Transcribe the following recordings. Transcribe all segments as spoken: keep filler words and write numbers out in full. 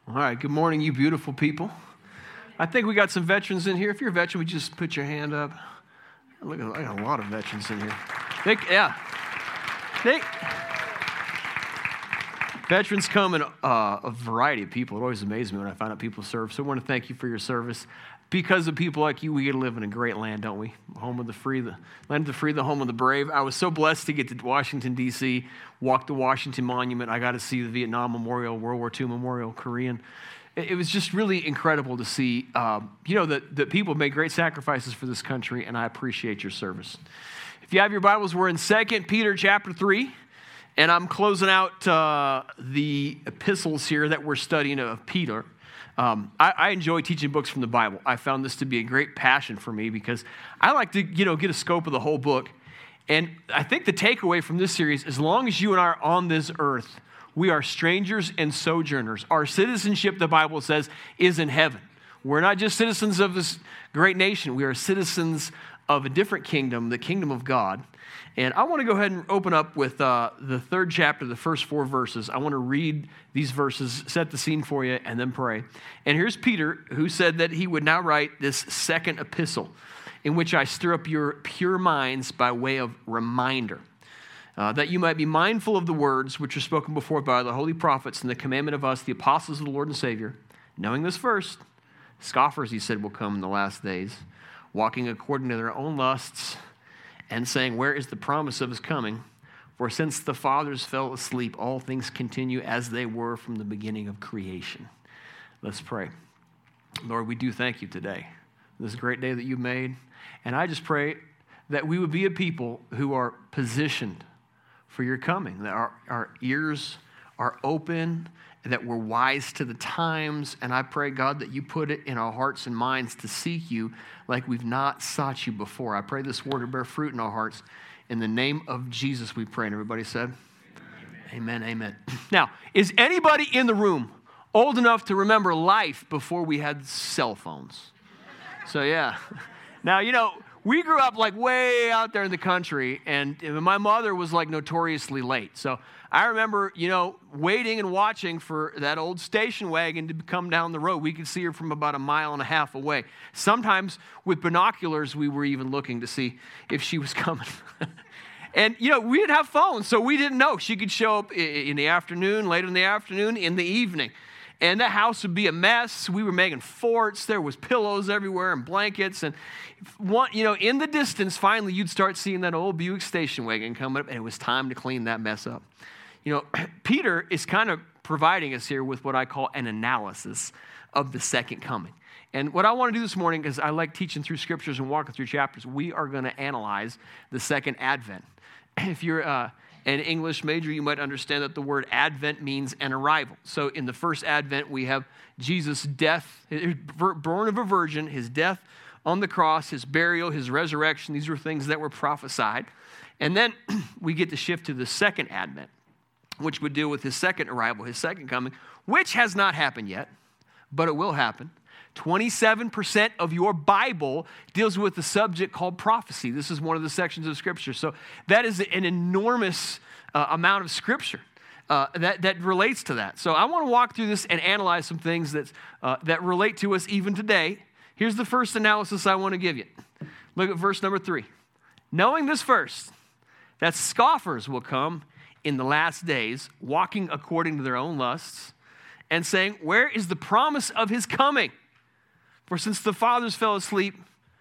All right, good morning, you beautiful people. I think we got some veterans in here. If you're a veteran, would you just put your hand up? Look, I got a lot of veterans in here. They, yeah. They, veterans come in uh, a variety of people. It always amazes me when I find out people serve. So I want to thank you for your service. Because of people like you, we get to live in a great land, don't we? Home of the free, the land of the free, the home of the brave. I was so blessed to get to Washington, D C, walk the Washington Monument. I got to see the Vietnam Memorial, World War Two Memorial, Korean. It, it was just really incredible to see, uh, you know, that, that people made great sacrifices for this country, and I appreciate your service. If you have your Bibles, we're in Second Peter chapter three, and I'm closing out uh, the epistles here that we're studying of Peter. Um, I, I enjoy teaching books from the Bible. I found this to be a great passion for me because I like to, you know, get a scope of the whole book. And I think the takeaway from this series, as long as you and I are on this earth, we are strangers and sojourners. Our citizenship, the Bible says, is in heaven. We're not just citizens of this great nation. We are citizens of a different kingdom, the kingdom of God. And I want to go ahead and open up with uh, the third chapter, the first four verses. I want to read these verses, set the scene for you, and then pray. And here's Peter, who said that he would now write this second epistle, in which I stir up your pure minds by way of reminder, uh, that you might be mindful of the words which are spoken before by the holy prophets and the commandment of us, the apostles of the Lord and Savior. Knowing this first, scoffers, he said, will come in the last days, walking according to their own lusts, and saying, where is the promise of his coming? For since the fathers fell asleep, all things continue as they were from the beginning of creation. Let's pray. Lord, we do thank you today, this great day that you made. And I just pray that we would be a people who are positioned for your coming, that our, our ears are open, that we're wise to the times. And I pray, God, that you put it in our hearts and minds to seek you like we've not sought you before. I pray this word to bear fruit in our hearts. In the name of Jesus, we pray. And everybody said, amen, amen. amen. Now, is anybody in the room old enough to remember life before we had cell phones? So, yeah. Now, you know, we grew up like way out there in the country, and my mother was like notoriously late. So I remember, you know, waiting and watching for that old station wagon to come down the road. We could see her from about a mile and a half away. Sometimes with binoculars, we were even looking to see if she was coming. And, you know, we didn't have phones, so we didn't know. She could show up in the afternoon, later in the afternoon, in the evening. And the house would be a mess. We were making forts. There was pillows everywhere and blankets. And, one, you know, in the distance, finally, you'd start seeing that old Buick station wagon coming up, and it was time to clean that mess up. You know, Peter is kind of providing us here with what I call an analysis of the second coming. And what I want to do this morning, because I like teaching through scriptures and walking through chapters, we are going to analyze the second advent. If you're uh, an English major, you might understand that the word advent means an arrival. So in the first advent, we have Jesus' death, born of a virgin, his death on the cross, his burial, his resurrection. These were things that were prophesied. And then we get to shift to the second advent, which would deal with his second arrival, his second coming, which has not happened yet, but it will happen. twenty-seven percent of your Bible deals with the subject called prophecy. This is one of the sections of Scripture. So that is an enormous uh, amount of Scripture uh, that, that relates to that. So I want to walk through this and analyze some things that, uh, that relate to us even today. Here's the first analysis I want to give you. Look at verse number three. Knowing this first, that scoffers will come in the last days, walking according to their own lusts, and saying, where is the promise of his coming? For since the fathers fell asleep,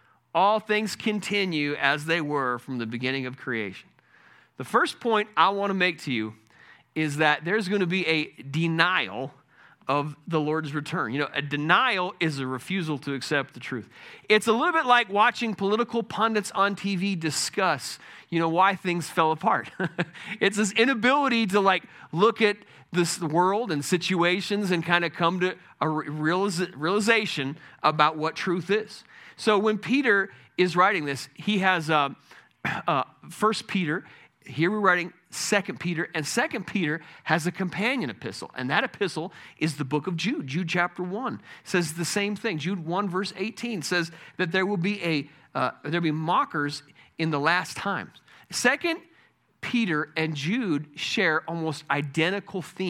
all things continue as they were from the beginning of creation. The first point I want to make to you is that there's going to be a denial of the Lord's return. You know, a denial is a refusal to accept the truth. It's a little bit like watching political pundits on T V discuss, you know, why things fell apart. It's this inability to like look at this world and situations and kind of come to a realiz- realization about what truth is. So when Peter is writing this, he has uh, uh, First Peter. Here we're writing Second Peter, and Second Peter has a companion epistle, and that epistle is the book of Jude. Jude chapter one says the same thing. Jude one verse eighteen says that there will be a uh, there will be mockers in the last times. Second Peter and Jude share almost identical themes.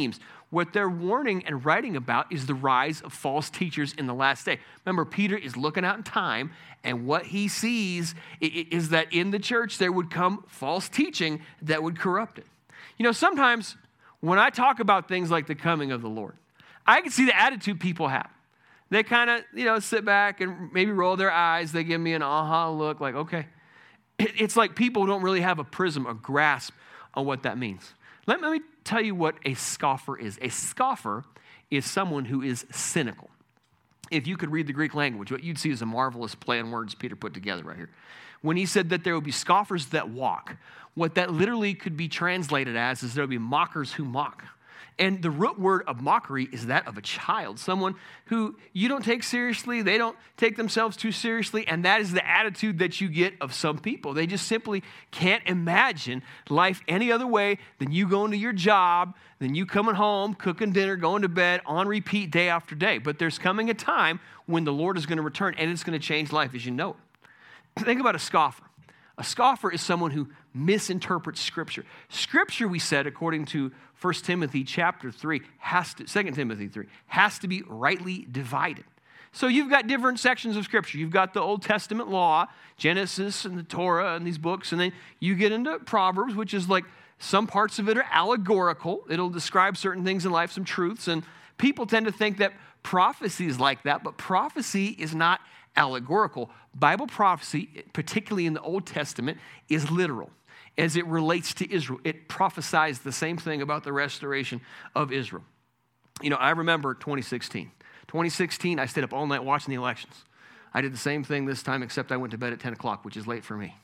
what they're warning and writing about is the rise of false teachers in the last day. Remember, Peter is looking out in time, and what he sees is that in the church there would come false teaching that would corrupt it. You know, sometimes when I talk about things like the coming of the Lord, I can see the attitude people have. They kind of, you know, sit back and maybe roll their eyes. They give me an aha look like, okay. It's like people don't really have a prism, a grasp on what that means. Let me tell you what a scoffer is. A scoffer is someone who is cynical. If you could read the Greek language, what you'd see is a marvelous play on words Peter put together right here. When he said that there would be scoffers that walk, what that literally could be translated as is there would be mockers who mock. And the root word of mockery is that of a child, someone who you don't take seriously, they don't take themselves too seriously, and that is the attitude that you get of some people. They just simply can't imagine life any other way than you going to your job, than you coming home, cooking dinner, going to bed, on repeat day after day. But there's coming a time when the Lord is going to return, and it's going to change life as you know it. Think about a scoffer. A scoffer is someone who misinterprets Scripture. Scripture, we said, according to First Timothy chapter three, has to, Second Timothy three, has to be rightly divided. So you've got different sections of Scripture. You've got the Old Testament law, Genesis and the Torah and these books, and then you get into Proverbs, which is like some parts of it are allegorical. It'll describe certain things in life, some truths, and people tend to think that prophecy is like that, but prophecy is not allegorical. Bible prophecy, particularly in the Old Testament, is literal. As it relates to Israel, it prophesies the same thing about the restoration of Israel. You know, I remember twenty sixteen. twenty sixteen, I stayed up all night watching the elections. I did the same thing this time, except I went to bed at ten o'clock, which is late for me.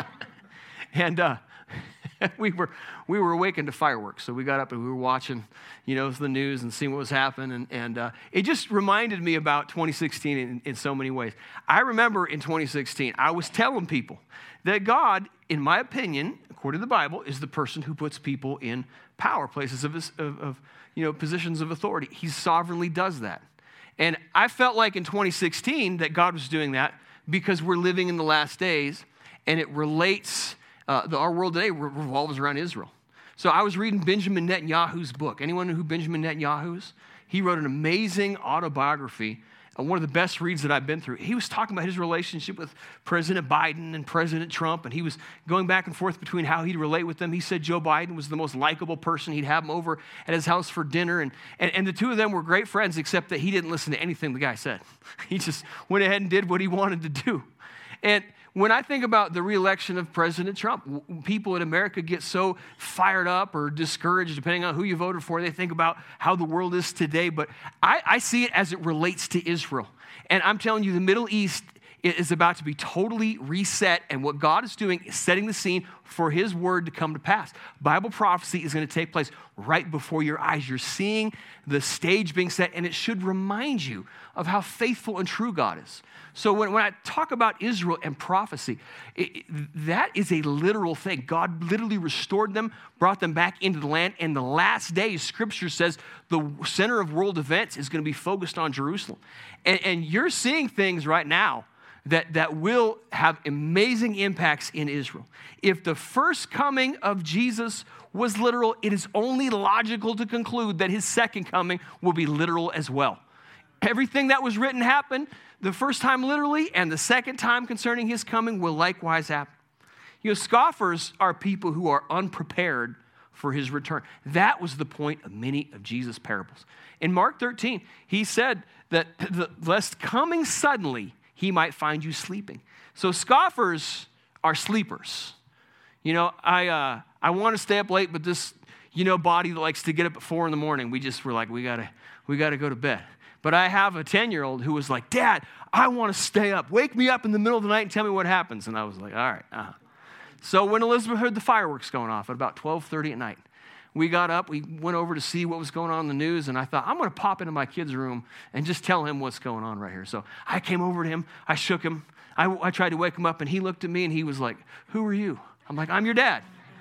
and uh, we were we were awakened to fireworks, so we got up and we were watching, you know, the news and seeing what was happening, and, and uh, it just reminded me about twenty sixteen in, in so many ways. I remember in twenty sixteen, I was telling people that God, in my opinion, according to the Bible, is the person who puts people in power, places of, of, of you know, positions of authority. He sovereignly does that. And I felt like in twenty sixteen that God was doing that because we're living in the last days, and it relates, uh, the, our world today revolves around Israel. So I was reading Benjamin Netanyahu's book. Anyone know who Benjamin Netanyahu is? He wrote an amazing autobiography, uh, one of the best reads that I've been through. He was talking about his relationship with President Biden and President Trump, and he was going back and forth between how he'd relate with them. He said Joe Biden was the most likable person. He'd have him over at his house for dinner, and, and, and the two of them were great friends, except that he didn't listen to anything the guy said. He just went ahead and did what he wanted to do. And when I think about the reelection of President Trump, people in America get so fired up or discouraged, depending on who you voted for. They think about how the world is today. But I, I see it as it relates to Israel. And I'm telling you, the Middle East is about to be totally reset. And what God is doing is setting the scene for his word to come to pass. Bible prophecy is going to take place right before your eyes. You're seeing the stage being set, and it should remind you of how faithful and true God is. So when, when I talk about Israel and prophecy, it, it, that is a literal thing. God literally restored them, brought them back into the land. And the last days, Scripture says the center of world events is going to be focused on Jerusalem. And, and you're seeing things right now that, that will have amazing impacts in Israel. If the first coming of Jesus was literal, it is only logical to conclude that his second coming will be literal as well. Everything that was written happened the first time literally, and the second time concerning his coming will likewise happen. You know, scoffers are people who are unprepared for his return. That was the point of many of Jesus' parables. In Mark thirteen, he said that the, lest coming suddenly, he might find you sleeping. So scoffers are sleepers. You know, I uh, I want to stay up late, but this, you know, body that likes to get up at four in the morning, we just were like, we gotta, we gotta go to bed. But I have a ten-year-old who was like, Dad, I want to stay up. Wake me up in the middle of the night and tell me what happens. And I was like, all right. Uh-huh. So when Elizabeth heard the fireworks going off at about twelve thirty at night, we got up, we went over to see what was going on in the news, and I thought, I'm going to pop into my kid's room and just tell him what's going on right here. So I came over to him, I shook him, I, I tried to wake him up, and he looked at me and he was like, who are you? I'm like, I'm your dad.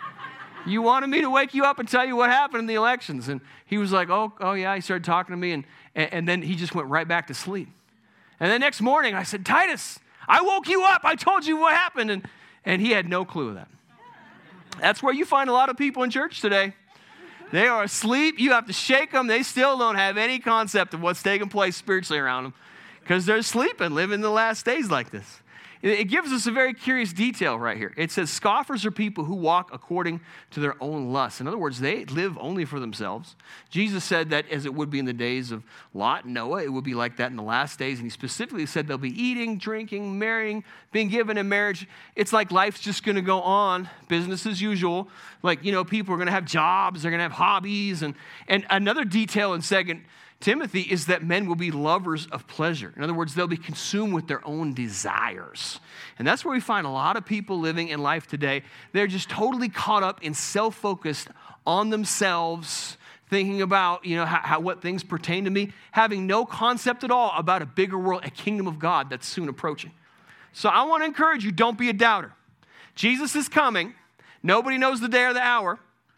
You wanted me to wake you up and tell you what happened in the elections. And he was like, oh, oh yeah. He started talking to me, and, and, and then he just went right back to sleep. And the next morning I said, Titus, I woke you up. I told you what happened. And, and he had no clue of that. That's where you find a lot of people in church today. They are asleep. You have to shake them. They still don't have any concept of what's taking place spiritually around them because they're sleeping, living the last days like this. It gives us a very curious detail right here. It says scoffers are people who walk according to their own lusts. In other words, they live only for themselves. Jesus said that as it would be in the days of Lot and Noah, it would be like that in the last days. And he specifically said they'll be eating, drinking, marrying, being given in marriage. It's like life's just going to go on, business as usual. Like, you know, people are going to have jobs, they're going to have hobbies. And, and another detail in Second Timothy is that men will be lovers of pleasure. In other words, they'll be consumed with their own desires. And that's where we find a lot of people living in life today. They're just totally caught up in self-focused on themselves, thinking about, you know, how, how what things pertain to me, having no concept at all about a bigger world, a kingdom of God that's soon approaching. So I want to encourage you, don't be a doubter. Jesus is coming. Nobody knows the day or the hour,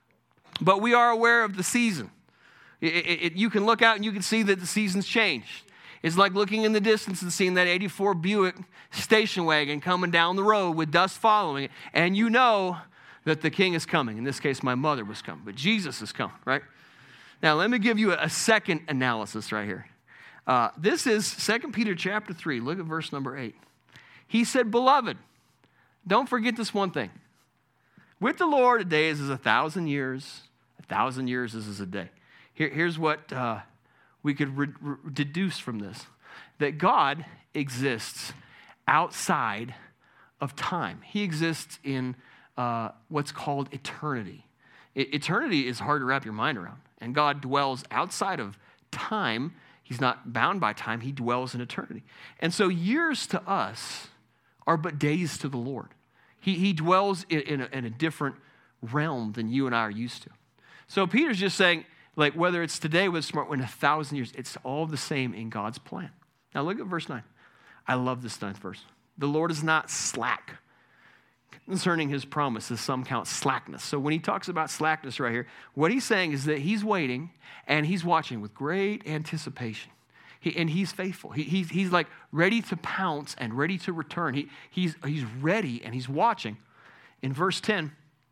but we are aware of the season. It, it, it, you can look out and you can see that the season's changed. It's like looking in the distance and seeing that eighty-four Buick station wagon coming down the road with dust following it. And you know that the king is coming. In this case, my mother was coming, but Jesus is coming, right? Now, let me give you a, a second analysis right here. Uh, this is Second Peter chapter three. Look at verse number eight. He said, beloved, don't forget this one thing. With the Lord, a day is as a thousand years. A thousand years is as a day. Here, here's what uh, we could re- re- deduce from this. That God exists outside of time. He exists in uh, what's called eternity. I- eternity is hard to wrap your mind around. And God dwells outside of time. He's not bound by time. He dwells in eternity. And so years to us are but days to the Lord. He, he dwells in, in, a, in a different realm than you and I are used to. So Peter's just saying, like whether it's today, whether it's tomorrow, in a thousand years, it's all the same in God's plan. Now look at verse nine. I love this ninth verse. The Lord is not slack concerning his promise, as some count slackness. So when he talks about slackness right here, what he's saying is that he's waiting and he's watching with great anticipation. He, and he's faithful. He, he's, he's like ready to pounce and ready to return. He, he's, he's ready and he's watching. In verse ten,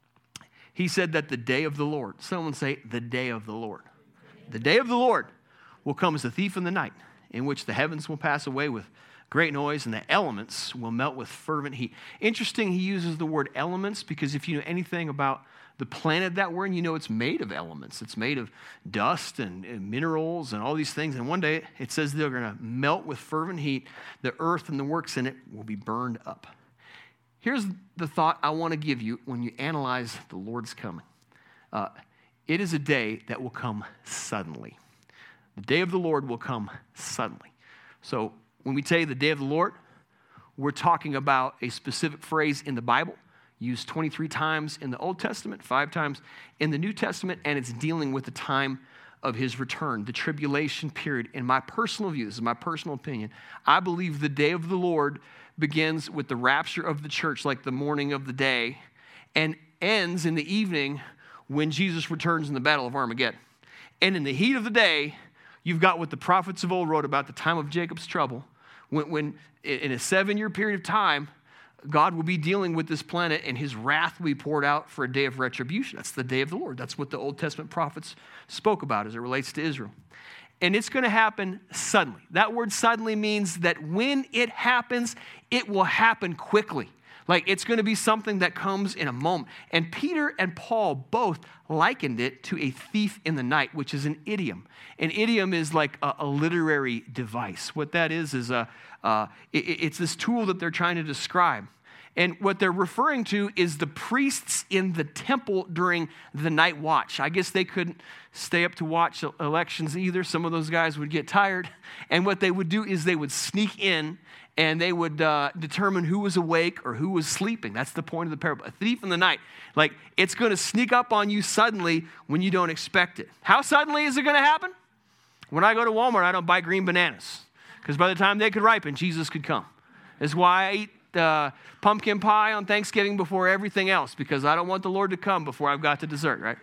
he said that the day of the Lord, someone say, the day of the Lord. The day of the Lord will come as a thief in the night, in which the heavens will pass away with great noise and the elements will melt with fervent heat. Interesting, he uses the word elements because if you know anything about the planet that we're in, you know it's made of elements. It's made of dust and, and minerals and all these things. And one day it says they're going to melt with fervent heat. The earth and the works in it will be burned up. Here's the thought I want to give you when you analyze the Lord's coming. Uh, it is a day that will come suddenly. The day of the Lord will come suddenly. So when we say the day of the Lord, we're talking about a specific phrase in the Bible, used twenty-three times in the Old Testament, five times in the New Testament, and it's dealing with the time of his return, the tribulation period. In my personal view, this is my personal opinion, I believe the day of the Lord begins with the rapture of the church, like the morning of the day, and ends in the evening when Jesus returns in the battle of Armageddon. And in the heat of the day, you've got what the prophets of old wrote about the time of Jacob's trouble, when, when in a seven-year period of time, God will be dealing with this planet and his wrath will be poured out for a day of retribution. That's the day of the Lord. That's what the Old Testament prophets spoke about as it relates to Israel. And it's going to happen suddenly. That word suddenly means that when it happens, it will happen quickly. Like it's going to be something that comes in a moment. And Peter and Paul both likened it to a thief in the night, which is an idiom. An idiom is like a, a literary device. What that is, is a, uh, it, it's this tool that they're trying to describe. And what they're referring to is the priests in the temple during the night watch. I guess they couldn't stay up to watch elections either. Some of those guys would get tired. And what they would do is they would sneak in and they would uh, determine who was awake or who was sleeping. That's the point of the parable. A thief in the night. Like, it's going to sneak up on you suddenly when you don't expect it. How suddenly is it going to happen? When I go to Walmart, I don't buy green bananas. Because by the time they could ripen, Jesus could come. That's why I eat Uh, pumpkin pie on Thanksgiving before everything else, because I don't want the Lord to come before I've got to dessert, right?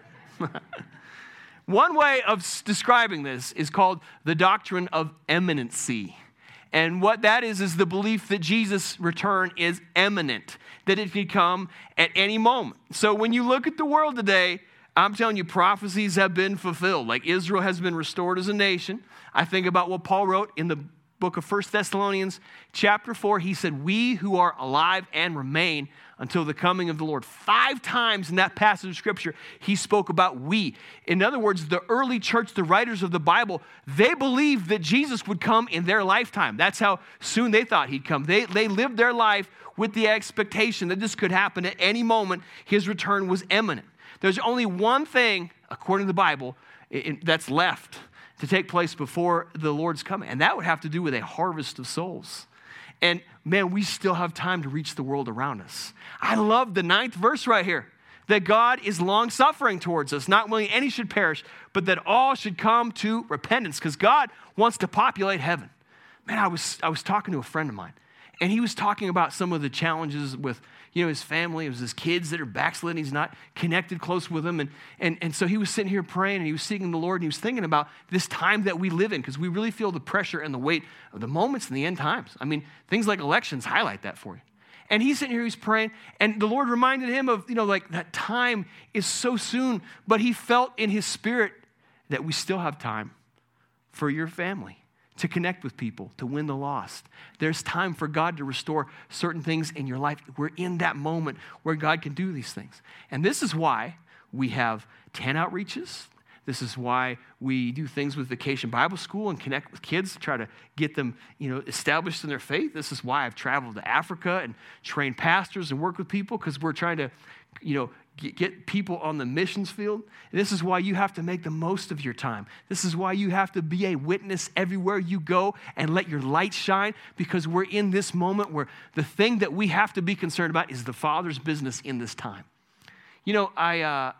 One way of s- describing this is called the doctrine of imminency. And what that is, is the belief that Jesus' return is imminent, that it could come at any moment. So when you look at the world today, I'm telling you, prophecies have been fulfilled. Like Israel has been restored as a nation. I think about what Paul wrote in the book of First Thessalonians chapter four. He said, we who are alive and remain until the coming of the Lord. Five times in that passage of Scripture, he spoke about we. In other words, the early church, the writers of the Bible, they believed that Jesus would come in their lifetime. That's how soon they thought he'd come. They, they lived their life with the expectation that this could happen at any moment. His return was imminent. There's only one thing, according to the Bible, that's left to take place before the Lord's coming, and that would have to do with a harvest of souls. And man, we still have time to reach the world around us. I love the ninth verse right here, that God is long-suffering towards us, not willing any should perish, but that all should come to repentance, because God wants to populate heaven. Man, I was, I was talking to a friend of mine, and he was talking about some of the challenges with, you know, his family. It was his kids that are backsliding. He's not connected close with them. And, and, and so he was sitting here praying, and he was seeking the Lord, and he was thinking about this time that we live in, because we really feel the pressure and the weight of the moments in the end times. I mean, things like elections highlight that for you. And he's sitting here, he's praying, and the Lord reminded him of, you know, like that time is so soon, but he felt in his spirit that we still have time for your family, to connect with people, to win the lost. There's time for God to restore certain things in your life. We're in that moment where God can do these things. And this is why we have ten outreaches. This is why we do things with Vacation Bible School and connect with kids to try to get them, you know, established in their faith. This is why I've traveled to Africa and trained pastors and work with people, because we're trying to, you know, get, get people on the missions field. And this is why you have to make the most of your time. This is why you have to be a witness everywhere you go and let your light shine, because we're in this moment where the thing that we have to be concerned about is the Father's business in this time. You know, I uh,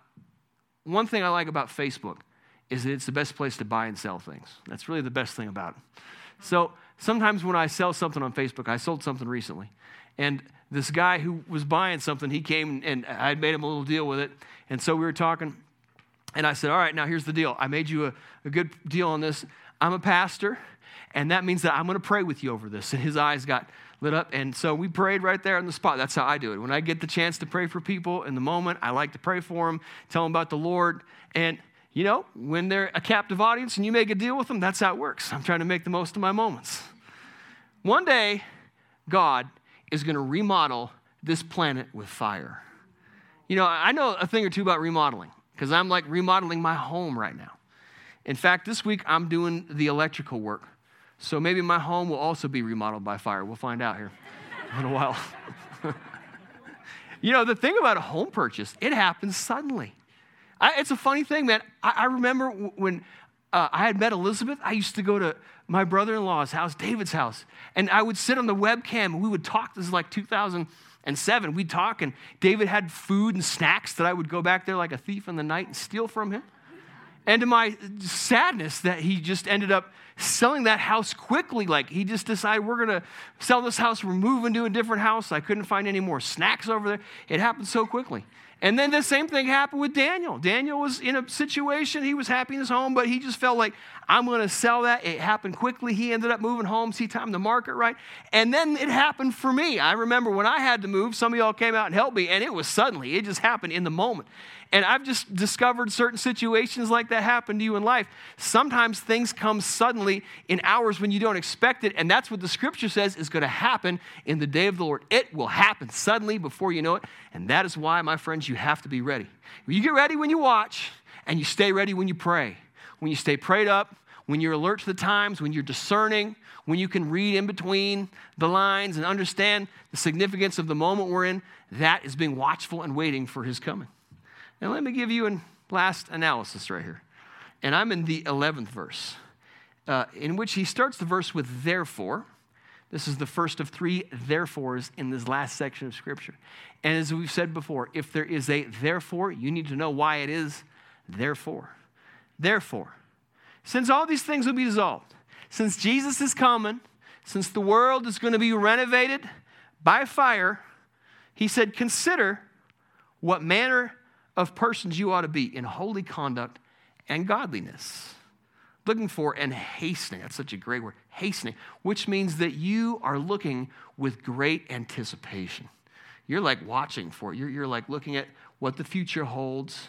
one thing I like about Facebook is that it's the best place to buy and sell things. That's really the best thing about it. So sometimes when I sell something on Facebook, I sold something recently, and this guy who was buying something, he came and I had made him a little deal with it. And so we were talking, and I said, all right, now here's the deal. I made you a, a good deal on this. I'm a pastor, and that means that I'm going to pray with you over this. And his eyes got lit up, and so we prayed right there on the spot. That's how I do it. When I get the chance to pray for people in the moment, I like to pray for them, tell them about the Lord. And, you know, when they're a captive audience and you make a deal with them, that's how it works. I'm trying to make the most of my moments. One day, God is going to remodel this planet with fire. You know, I know a thing or two about remodeling, because I'm like remodeling my home right now. In fact, this week I'm doing the electrical work. So maybe my home will also be remodeled by fire. We'll find out here in a while. You know, the thing about a home purchase, it happens suddenly. I, it's a funny thing, man. I, I remember when uh, I had met Elizabeth, I used to go to my brother-in-law's house, David's house, and I would sit on the webcam and we would talk. This is like two thousand seven. We'd talk, and David had food and snacks that I would go back there like a thief in the night and steal from him. And to my sadness that he just ended up selling that house quickly. Like he just decided, we're going to sell this house. We're moving to a different house. I couldn't find any more snacks over there. It happened so quickly. And then the same thing happened with Daniel. Daniel was in a situation, he was happy in his home, but he just felt like, I'm going to sell that. It happened quickly. He ended up moving home, see time to market right. And then it happened for me. I remember when I had to move, some of y'all came out and helped me, and it was suddenly. It just happened in the moment. And I've just discovered certain situations like that happen to you in life. Sometimes things come suddenly in hours when you don't expect it, and that's what the scripture says is going to happen in the day of the Lord. It will happen suddenly before you know it, and that is why, my friends, you have to be ready. You get ready when you watch, and you stay ready when you pray. When you stay prayed up, when you're alert to the times, when you're discerning, when you can read in between the lines and understand the significance of the moment we're in, that is being watchful and waiting for his coming. Now, let me give you a last analysis right here. And I'm in the eleventh verse, uh, in which he starts the verse with therefore. This is the first of three therefores in this last section of Scripture. And as we've said before, if there is a therefore, you need to know why it is therefore. Therefore, since all these things will be dissolved, since Jesus is coming, since the world is going to be renovated by fire, he said, consider what manner of persons you ought to be in holy conduct and godliness. Looking for and hastening. That's such a great word. Hastening, which means that you are looking with great anticipation. You're like watching for it. You're, you're like looking at what the future holds.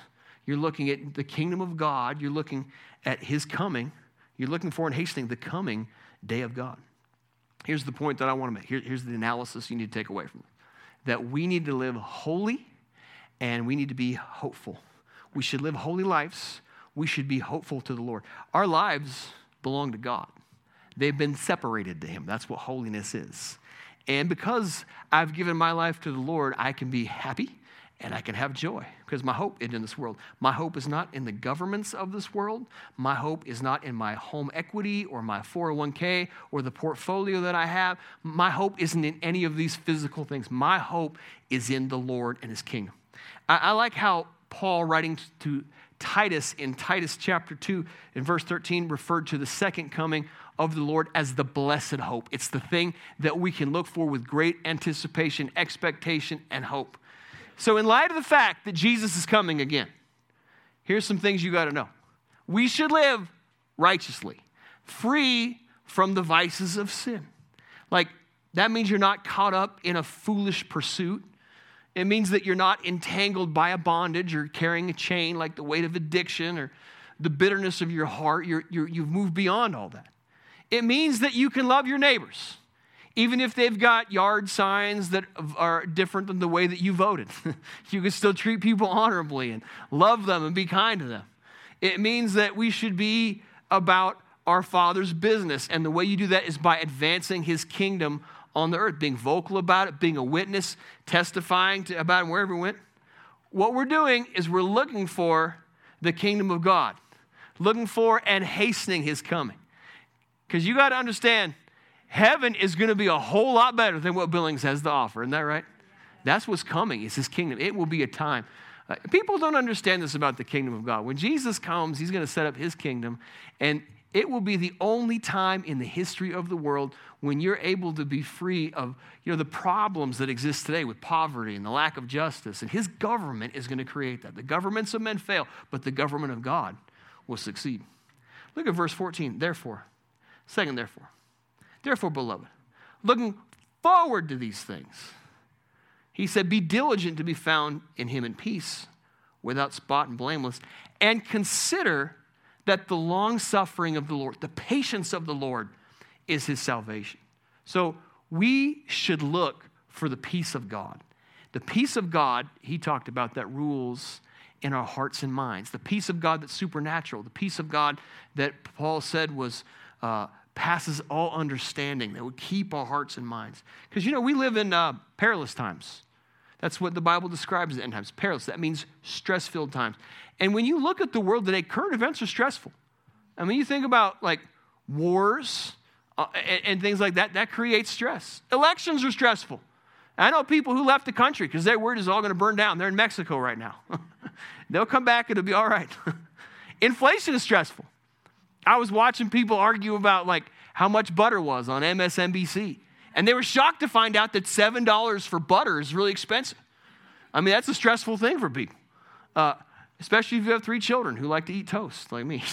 You're looking at the kingdom of God. You're looking at his coming. You're looking for and hastening the coming day of God. Here's the point that I want to make. Here, here's the analysis you need to take away from it. That we need to live holy and we need to be hopeful. We should live holy lives. We should be hopeful to the Lord. Our lives belong to God. They've been separated to him. That's what holiness is. And because I've given my life to the Lord, I can be happy and I can have joy because my hope isn't in this world. My hope is not in the governments of this world. My hope is not in my home equity or my four oh one k or the portfolio that I have. My hope isn't in any of these physical things. My hope is in the Lord and his kingdom. I, I like how Paul, writing to Titus in Titus chapter two in verse thirteen, referred to the second coming of the Lord as the blessed hope. It's the thing that we can look for with great anticipation, expectation, and hope. So in light of the fact that Jesus is coming again, here's some things you got to know. We should live righteously, free from the vices of sin. Like, that means you're not caught up in a foolish pursuit. It means that you're not entangled by a bondage or carrying a chain like the weight of addiction or the bitterness of your heart. You're, you're, you've moved beyond all that. It means that you can love your neighbors, even if they've got yard signs that are different than the way that you voted. You can still treat people honorably and love them and be kind to them. It means that we should be about our Father's business, and the way you do that is by advancing his kingdom on the earth, being vocal about it, being a witness, testifying to, about it wherever we went. What we're doing is we're looking for the kingdom of God, looking for and hastening his coming. Because you got to understand, heaven is going to be a whole lot better than what Billings has to offer. Isn't that right? That's what's coming. It's his kingdom. It will be a time. Uh, people don't understand this about the kingdom of God. When Jesus comes, he's going to set up his kingdom, and it will be the only time in the history of the world when you're able to be free of, you know, the problems that exist today with poverty and the lack of justice. And his government is going to create that. The governments of men fail, but the government of God will succeed. Look at verse fourteen. Therefore, second therefore, therefore, beloved, looking forward to these things, he said, be diligent to be found in him in peace, without spot and blameless, and consider that the long suffering of the Lord, the patience of the Lord, is his salvation. So we should look for the peace of God. The peace of God, he talked about, that rules in our hearts and minds. The peace of God that's supernatural. The peace of God that Paul said was uh, passes all understanding, that would keep our hearts and minds. Because, you know, we live in uh, perilous times. That's what the Bible describes as end times, perilous. That means stress-filled times. And when you look at the world today, current events are stressful. I mean, you think about like wars uh, and, and things like that, that creates stress. Elections are stressful. I know people who left the country because they're worried it's all going to burn down. They're in Mexico right now. They'll come back and it'll be all right. Inflation is stressful. I was watching people argue about like how much butter was on M S N B C. And they were shocked to find out that seven dollars for butter is really expensive. I mean, that's a stressful thing for people, uh, especially if you have three children who like to eat toast like me.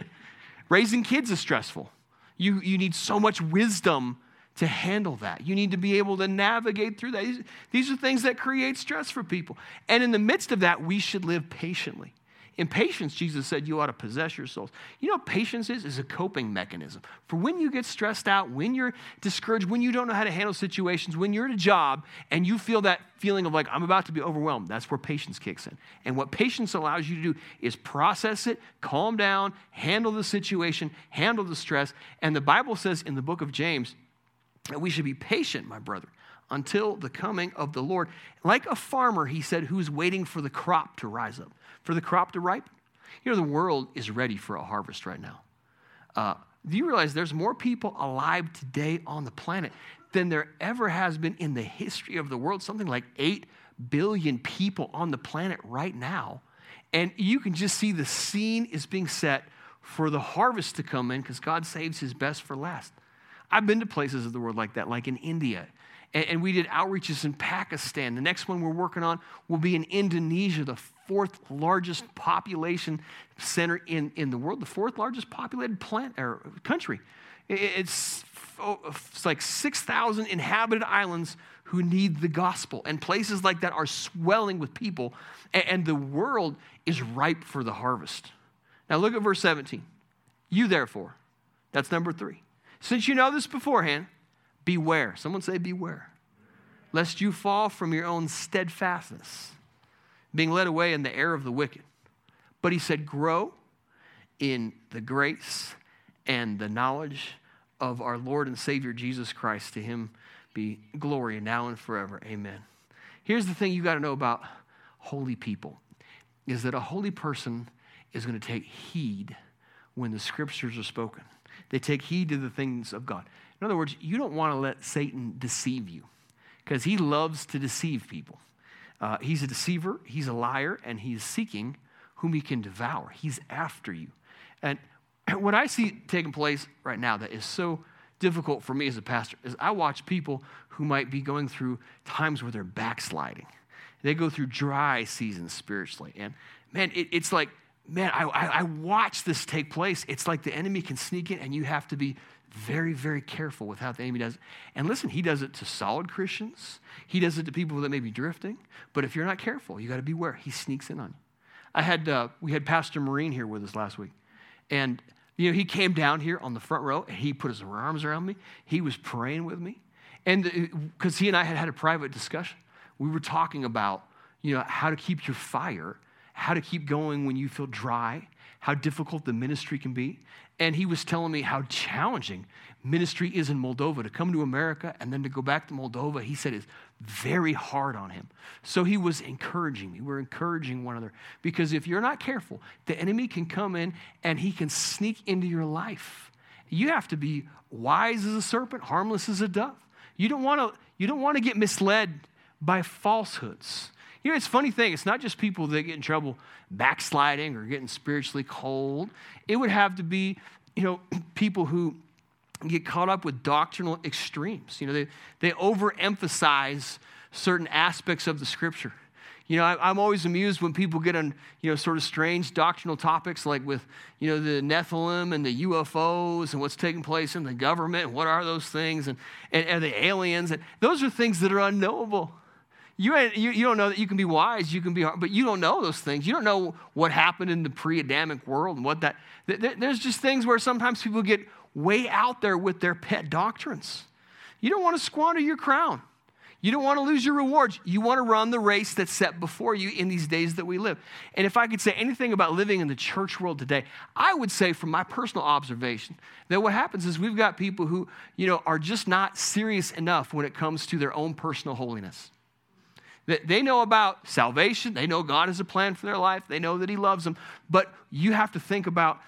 Raising kids is stressful. You, you need so much wisdom to handle that. You need to be able to navigate through that. These, these are things that create stress for people. And in the midst of that, we should live patiently. In patience, Jesus said you ought to possess your souls. You know what patience is? Is a coping mechanism. For when you get stressed out, when you're discouraged, when you don't know how to handle situations, when you're at a job and you feel that feeling of like, I'm about to be overwhelmed, that's where patience kicks in. And what patience allows you to do is process it, calm down, handle the situation, handle the stress. And the Bible says in the book of James that we should be patient, my brother, until the coming of the Lord. Like a farmer, he said, who's waiting for the crop to rise up, for the crop to ripen. You know, the world is ready for a harvest right now. Uh, do you realize there's more people alive today on the planet than there ever has been in the history of the world? Something like eight billion people on the planet right now. And you can just see the scene is being set for the harvest to come in because God saves his best for last. I've been to places of the world like that, like in India. And we did outreaches in Pakistan. The next one we're working on will be in Indonesia, the fourth largest population center in, in the world, the fourth largest populated plant, or country. It's oh, it's like six thousand inhabited islands who need the gospel. And places like that are swelling with people. And, and the world is ripe for the harvest. Now look at verse seventeen. You therefore, that's number three. Since you know this beforehand, beware. Someone say beware. Lest you fall from your own steadfastness, being led away in the error of the wicked. But he said, grow in the grace and the knowledge of our Lord and Savior Jesus Christ. To him be glory now and forever. Amen. Here's the thing you got to know about holy people, is that a holy person is going to take heed when the scriptures are spoken. They take heed to the things of God. In other words, you don't want to let Satan deceive you, because he loves to deceive people. Uh, he's a deceiver, he's a liar, and he's seeking whom he can devour. He's after you. And what I see taking place right now that is so difficult for me as a pastor is I watch people who might be going through times where they're backsliding. They go through dry seasons spiritually. And man, it, it's like, man, I, I, I watch this take place. It's like the enemy can sneak in, and you have to be very, very careful with how the enemy does it. And listen, he does it to solid Christians. He does it to people that may be drifting. But if you're not careful, you got to beware. He sneaks in on you. I had, uh, we had Pastor Marine here with us last week. And, you know, he came down here on the front row, and he put his arms around me. He was praying with me. And because he and I had had a private discussion, we were talking about, you know, how to keep your fire, how to keep going when you feel dry, how difficult the ministry can be. And he was telling me how challenging ministry is in Moldova. To come to America and then to go back to Moldova, he said, is very hard on him. So he was encouraging me. We're encouraging one another. Because if you're not careful, the enemy can come in and he can sneak into your life. You have to be wise as a serpent, harmless as a dove. You don't want to, you don't want to get misled by falsehoods. You know, it's a funny thing. It's not just people that get in trouble backsliding or getting spiritually cold. It would have to be, you know, people who get caught up with doctrinal extremes. You know, they, they overemphasize certain aspects of the scripture. You know, I, I'm always amused when people get on, you know, sort of strange doctrinal topics like with, you know, the Nephilim and the U F Os and what's taking place in the government and what are those things and, and, and the aliens. And those are things that are unknowable. You, you, you don't know that you can be wise, you can be, but you don't know those things. You don't know what happened in the pre-Adamic world and what that, th- there's just things where sometimes people get way out there with their pet doctrines. You don't want to squander your crown. You don't want to lose your rewards. You want to run the race that's set before you in these days that we live. And if I could say anything about living in the church world today, I would say from my personal observation that what happens is we've got people who, you know, are just not serious enough when it comes to their own personal holiness. They know about salvation. They know God has a plan for their life. They know that he loves them. But you have to think about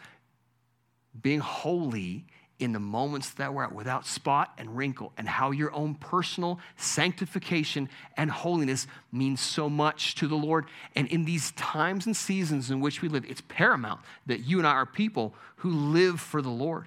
being holy in the moments that we're at without spot and wrinkle, and how your own personal sanctification and holiness means so much to the Lord. And in these times and seasons in which we live, it's paramount that you and I are people who live for the Lord.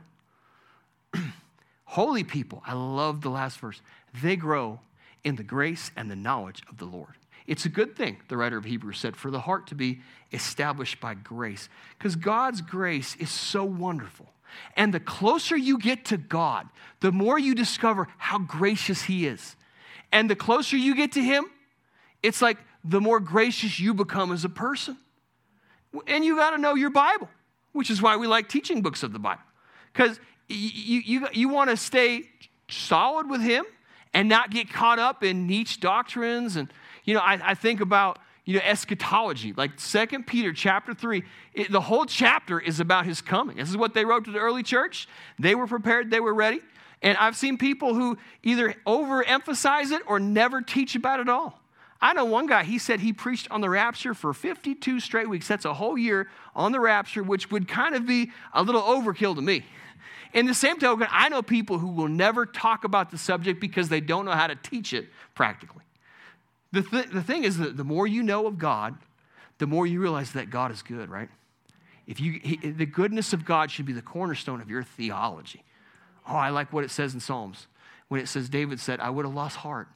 Holy people, I love the last verse. They grow in the grace and the knowledge of the Lord. It's a good thing, the writer of Hebrews said, for the heart to be established by grace. Because God's grace is so wonderful. And the closer you get to God, the more you discover how gracious he is. And the closer you get to him, it's like the more gracious you become as a person. And you got to know your Bible, which is why we like teaching books of the Bible. Because you, you, you want to stay solid with him and not get caught up in niche doctrines. And, you know, I, I think about, you know, eschatology. Like Second Peter chapter three, it, the whole chapter is about his coming. This is what they wrote to the early church. They were prepared, they were ready. And I've seen people who either overemphasize it or never teach about it all. I know one guy, he said he preached on the rapture for fifty-two straight weeks. That's a whole year on the rapture, which would kind of be a little overkill to me. In the same token, I know people who will never talk about the subject because they don't know how to teach it practically. The, th- the thing is that the more you know of God, the more you realize that God is good, right? If you, he, the goodness of God should be the cornerstone of your theology. Oh, I like what it says in Psalms. When it says, David said, I would have lost heart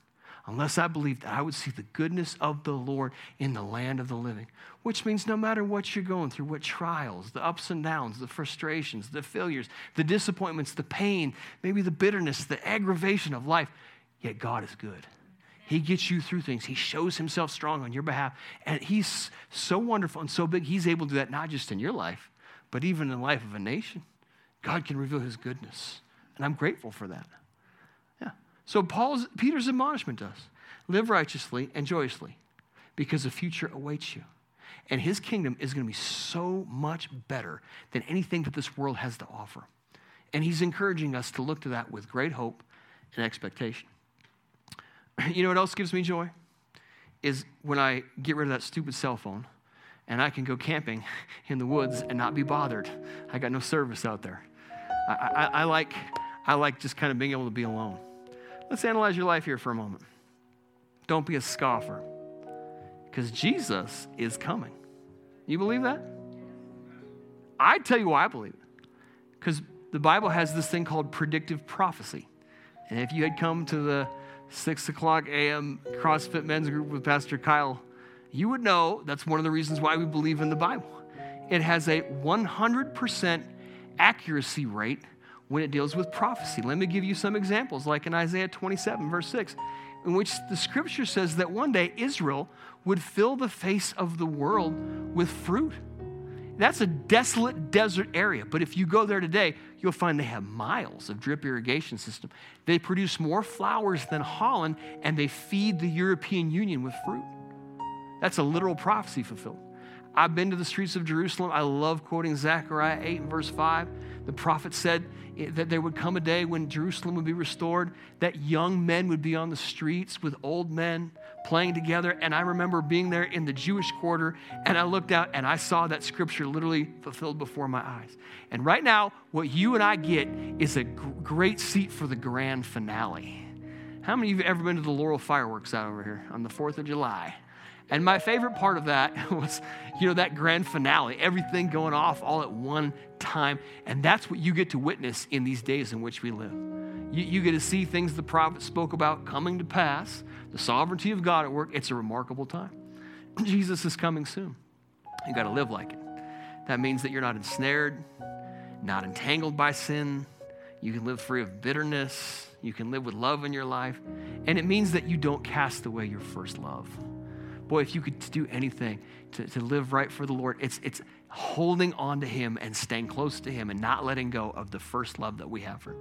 unless I believed that I would see the goodness of the Lord in the land of the living. Which means no matter what you're going through, what trials, the ups and downs, the frustrations, the failures, the disappointments, the pain, maybe the bitterness, the aggravation of life, yet God is good. He gets you through things. He shows himself strong on your behalf. And he's so wonderful and so big, he's able to do that not just in your life, but even in the life of a nation. God can reveal his goodness. And I'm grateful for that. Yeah. So Paul's, Peter's admonishment to us, live righteously and joyously because the future awaits you. And his kingdom is going to be so much better than anything that this world has to offer. And he's encouraging us to look to that with great hope and expectation. You know what else gives me joy? Is when I get rid of that stupid cell phone and I can go camping in the woods and not be bothered. I got no service out there. I, I, I like I like just kind of being able to be alone. Let's analyze your life here for a moment. Don't be a scoffer, because Jesus is coming. You believe that? I tell you why I believe it. Because the Bible has this thing called predictive prophecy. And if you had come to the six o'clock a.m. CrossFit men's group with Pastor Kyle, you would know that's one of the reasons why we believe in the Bible. It has a one hundred percent accuracy rate when it deals with prophecy. Let me give you some examples, like in Isaiah twenty-seven, verse six, in which the scripture says that one day Israel would fill the face of the world with fruit. That's a desolate desert area, but if you go there today, you'll find they have miles of drip irrigation system. They produce more flowers than Holland, and they feed the European Union with fruit. That's a literal prophecy fulfilled. I've been to the streets of Jerusalem. I love quoting Zechariah eight and verse five. The prophet said that there would come a day when Jerusalem would be restored, that young men would be on the streets with old men playing together. And I remember being there in the Jewish quarter, and I looked out and I saw that scripture literally fulfilled before my eyes. And right now, what you and I get is a g- great seat for the grand finale. How many of you have ever been to the Laurel fireworks out over here on the fourth of July? And my favorite part of that was, you know, that grand finale, everything going off all at one time. And that's what you get to witness in these days in which we live. You, you get to see things the prophet spoke about coming to pass, the sovereignty of God at work. It's a remarkable time. Jesus is coming soon. You got to live like it. That means that you're not ensnared, not entangled by sin. You can live free of bitterness. You can live with love in your life. And it means that you don't cast away your first love. Boy, if you could do anything to, to live right for the Lord, it's, it's holding on to him and staying close to him and not letting go of the first love that we have for him.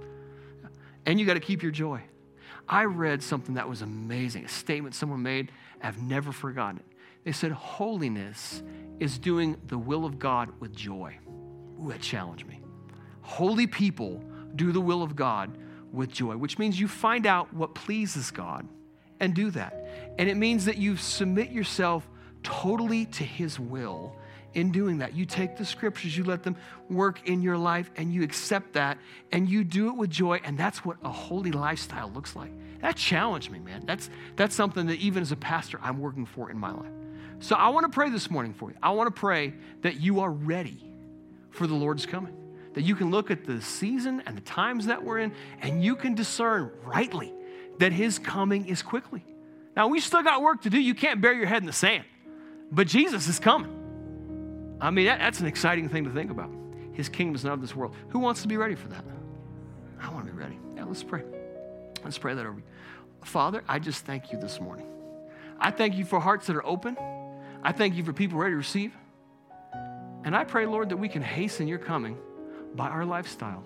And you got to keep your joy. I read something that was amazing, a statement someone made. I've never forgotten it. They said, holiness is doing the will of God with joy. Ooh, that challenged me. Holy people do the will of God with joy, which means you find out what pleases God and do that. And it means that you submit yourself totally to his will in doing that. You take the scriptures, you let them work in your life, and you accept that, and you do it with joy, and that's what a holy lifestyle looks like. That challenged me, man. That's, that's something that even as a pastor, I'm working for in my life. So I want to pray this morning for you. I want to pray that you are ready for the Lord's coming, that you can look at the season and the times that we're in, and you can discern rightly that his coming is quickly. Now, we still got work to do. You can't bury your head in the sand. But Jesus is coming. I mean, that, that's an exciting thing to think about. His kingdom is not of this world. Who wants to be ready for that? I want to be ready. Yeah, let's pray. Let's pray that over you. Father, I just thank you this morning. I thank you for hearts that are open. I thank you for people ready to receive. And I pray, Lord, that we can hasten your coming by our lifestyle.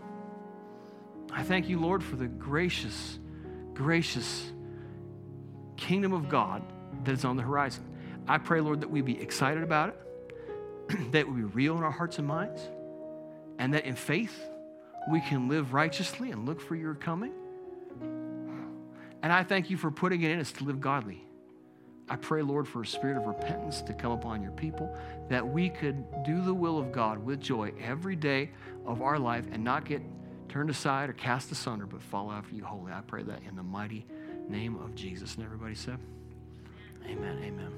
I thank you, Lord, for the gracious gracious kingdom of God that is on the horizon. I pray, Lord, that we be excited about it, that it will be real in our hearts and minds, and that in faith we can live righteously and look for your coming. And I thank you for putting it in us to live godly. I pray, Lord, for a spirit of repentance to come upon your people, that we could do the will of God with joy every day of our life and not get turned aside or cast asunder, but follow after you wholly. I pray that in the mighty name of Jesus. And everybody said, amen, amen.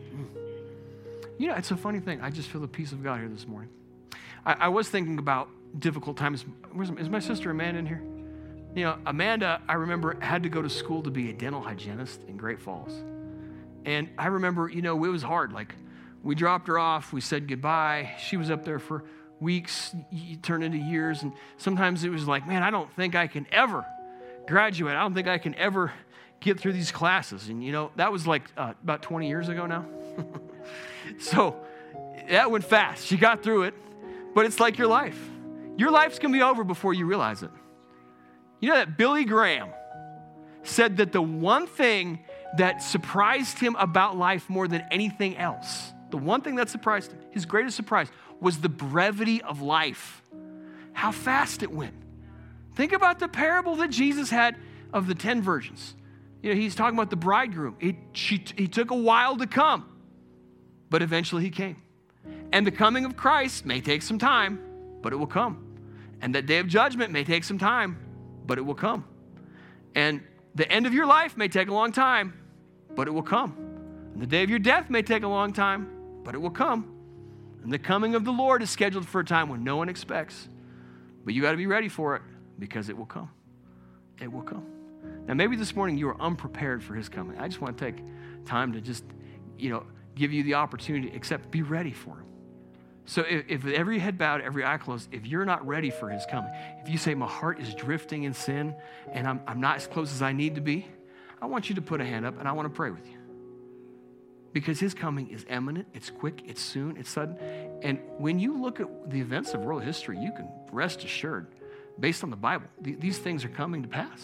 Mm. You know, it's a funny thing. I just feel the peace of God here this morning. I, I was thinking about difficult times. Where's, is my sister Amanda in here? You know, Amanda, I remember, had to go to school to be a dental hygienist in Great Falls. And I remember, you know, it was hard. Like, we dropped her off. We said goodbye. She was up there for weeks, turned into years. And sometimes it was like, man, I don't think I can ever graduate. I don't think I can ever get through these classes. And, you know, that was like uh, about twenty years ago now. So that went fast. She got through it. But it's like your life. Your life's going to be over before you realize it. You know that Billy Graham said that the one thing that surprised him about life more than anything else, the one thing that surprised him, his greatest surprise, was the brevity of life. How fast it went. Think about the parable that Jesus had of the ten virgins. You know, he's talking about the bridegroom. It, she, he took a while to come, but eventually he came. And the coming of Christ may take some time, but it will come. And that day of judgment may take some time, but it will come. And the end of your life may take a long time, but it will come. And the day of your death may take a long time, but it will come. And the coming of the Lord is scheduled for a time when no one expects. But you got to be ready for it because it will come. It will come. Now, maybe this morning you are unprepared for his coming. I just want to take time to just, you know, give you the opportunity to accept, be ready for him. So if, if every head bowed, every eye closed, if you're not ready for his coming, if you say, my heart is drifting in sin and I'm, I'm not as close as I need to be, I want you to put a hand up and I want to pray with you. Because his coming is imminent, it's quick, it's soon, it's sudden. And when you look at the events of world history, you can rest assured, based on the Bible, th- these things are coming to pass.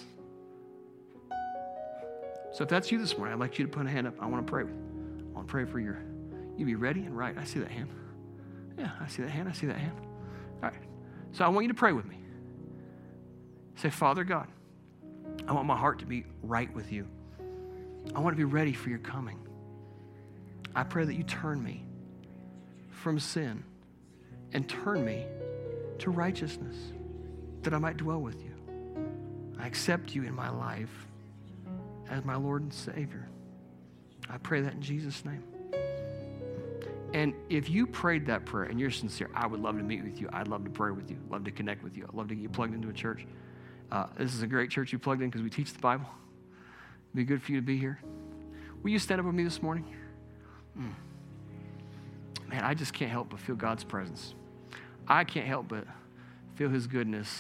So if that's you this morning, I'd like you to put a hand up. I want to pray with you. I want to pray for your, you be ready and right. I see that hand. Yeah, I see that hand. I see that hand. All right. So I want you to pray with me. Say, Father God, I want my heart to be right with you. I want to be ready for your coming. I pray that you turn me from sin and turn me to righteousness, that I might dwell with you. I accept you in my life as my Lord and Savior. I pray that in Jesus' name. And if you prayed that prayer and you're sincere, I would love to meet with you. I'd love to pray with you. Love to connect with you. I'd love to get you plugged into a church. Uh, this is a great church you plugged in because we teach the Bible. It'd be good for you to be here. Will you stand up with me this morning? Mm. Man, I just can't help but feel God's presence. I can't help but feel his goodness.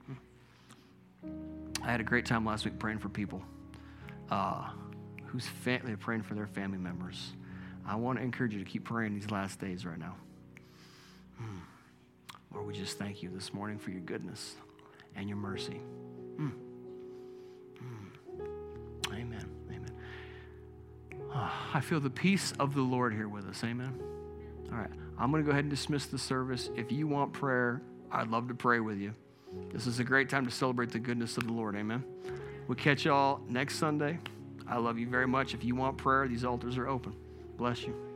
I had a great time last week praying for people uh, whose family are praying for their family members. I want to encourage you to keep praying these last days right now. Mm. Lord, we just thank you this morning for your goodness and your mercy. Mm. Mm. Amen. Amen. Oh, I feel the peace of the Lord here with us. Amen. All right. I'm going to go ahead and dismiss the service. If you want prayer, I'd love to pray with you. This is a great time to celebrate the goodness of the Lord. Amen. We'll catch y'all next Sunday. I love you very much. If you want prayer, these altars are open. Bless you.